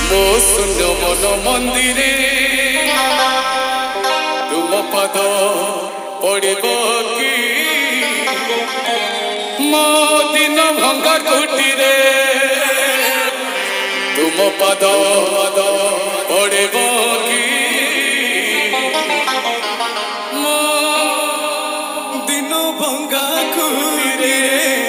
ମୋ ଶୂନ୍ୟ ମନ ମନ୍ଦିରେ ତୁମ ପାଦ ପଡ଼ିବ କି ମୋ ଦିନ ଭଙ୍ଗା କୁଟିରେ ତୁମ ପାଦ ପଡ଼ିବ କି ମୋ ଦିନ ଭଙ୍ଗା କୁଟିରେ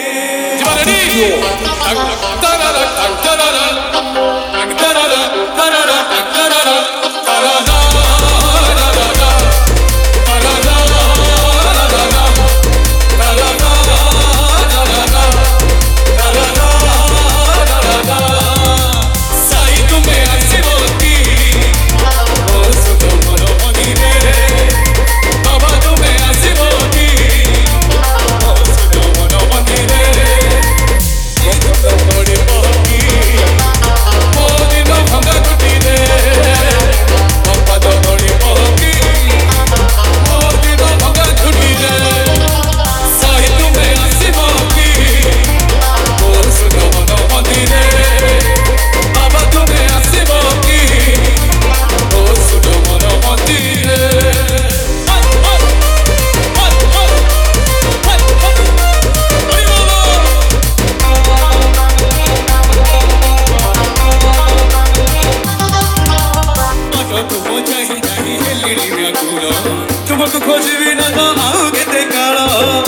तुमको खोजबी ना तो आओ केते काल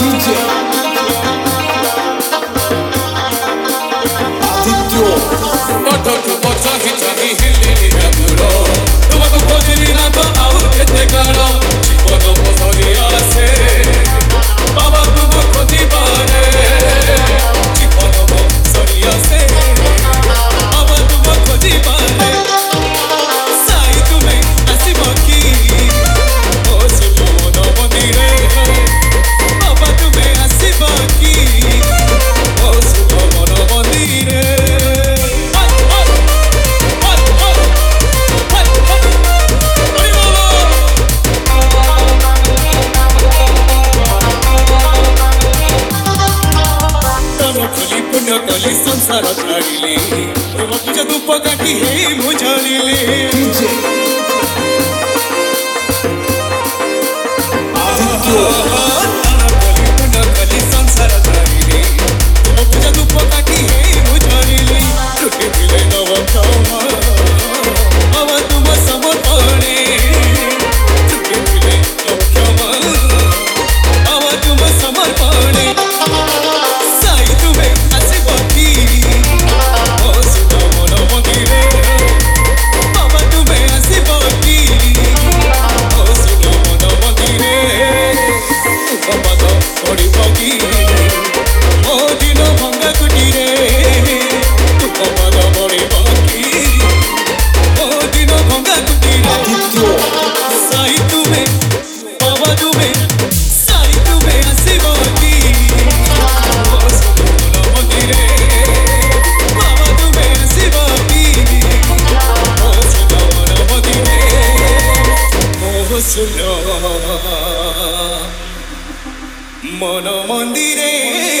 तुमको खोजबी ना तो आओ केते काल जीवन पसरी आसे बाबा तुम खोजी पारे जीवन पसरी आसे बाबा तुम खोजी पारे साई तुम्हें आसिब की कली संसार छाड़िले पूजा धूप काटी हे मुझाड़िले कली संसार छाड़िले पूजा धूप काटी हे मुझाड़िले छुट्टी मिले नव क्षमा अब तुम समर्पणे छुट्टी मिले नव क्षमा अब तुम समर्पणे मन मंदिरे